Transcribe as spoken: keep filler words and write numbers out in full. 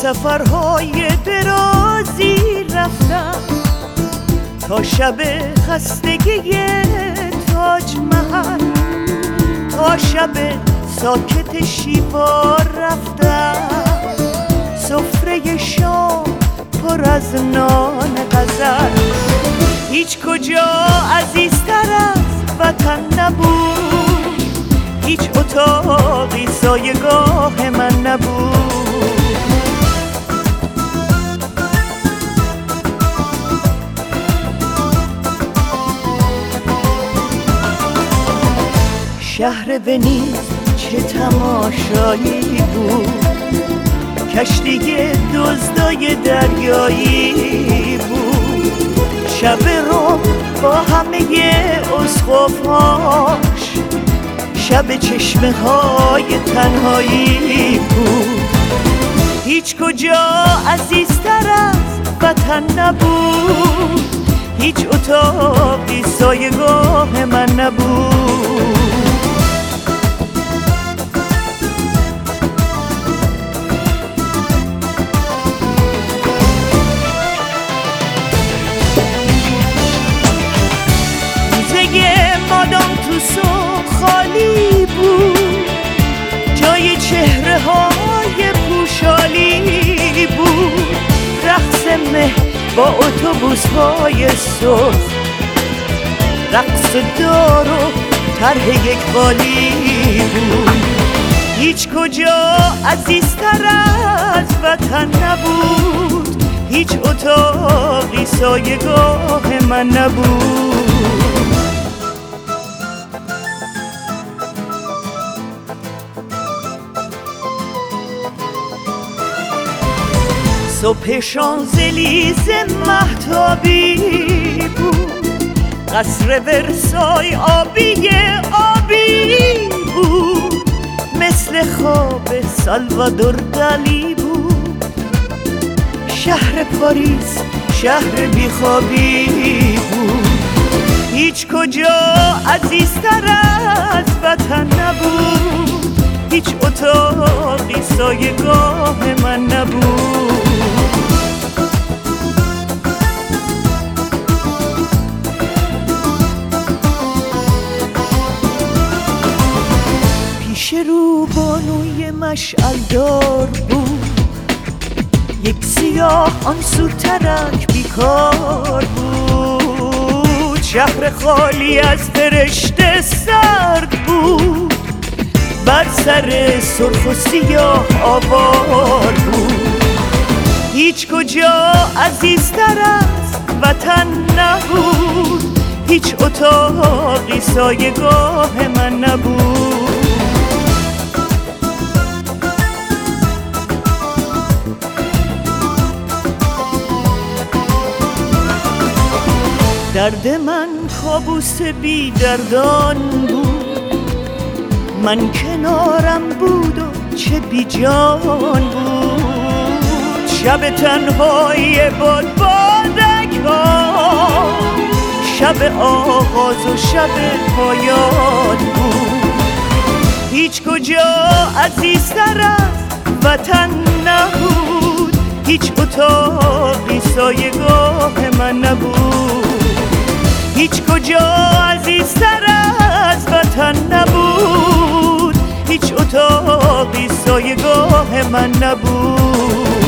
سفرهای درازی رفتم تا شب خستگی تاج محل، تا شب ساکت شیوار رفتم، سفره شام پر از نان غزل. هیچ کجا عزیزتر از وطن نبود، هیچ اتاقی سایگاه من نبود. شهر ونیز چه تماشایی بود، کشتی دزدای دریایی بود. شب رو با همه اسقف‌هاش، شب چشمه های تنهایی بود. هیچ کجا عزیزتر از وطن نبود، هیچ اتاقی سایگاه من نبود. مادام توسو خالی بود، جای چهره های پوشالی بود. رقص مه با اتوبوس های سرخ، رقص دار و طرح یک قالی بود. هیچ کجا عزیزتر از وطن نبود، هیچ اتاقی سایگاه من نبود. صبح شانزلیزه مهتابی بود، قصر ورسای آبی آبی بود. مثل خواب سالوادور دالی بود. شهر پاریس شهر بیخوابی بود. هیچ کجا عزیزتر از وطن نبود، هیچ اتاقی سایگاه من نبود. پیش رو بانوی مشعلدار بود، یک سیاه آن سو ترک بیکار بود. شهر خالی از فرشته سرد بود، بر سر سرخ و سیاه آوار بود. هیچ کجا عزیزتر از وطن نبود، هیچ اتاقی سایگاه من نبود. درد من کابوس بی دردان بود، من کنارم بود و چه بی جان بود. شب تنهایی باد بادک ها، شب آغاز و شب پایان بود. هیچ کجا عزیزتر از وطن نبود، هیچ اتاقی سایگاه من نبود. هیچ کجا عزیزتر از وطن نبود، هیچ اتاقی سایگاه من نبود.